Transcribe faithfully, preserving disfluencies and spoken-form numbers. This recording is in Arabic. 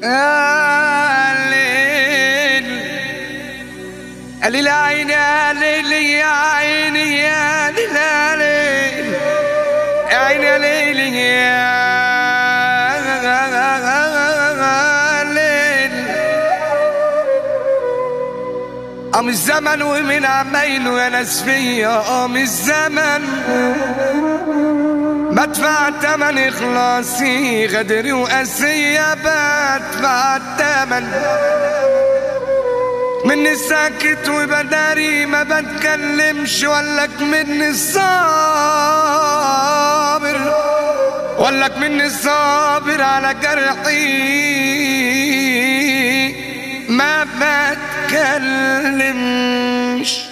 يا ليل يا ليل عيني يا ليل يا عيني يا ليل يا عيني يا ليل يا ليل. قام الزمن ومن عمايله يا ناس فيا، قام الزمن بدفع تمن إخلاصي غدري وقاسية، بدفع التمن مني ساكت وبداري ما بتكلمش، ولك مني الصابر ولك مني الصابر على جرحي ما بتكلمش.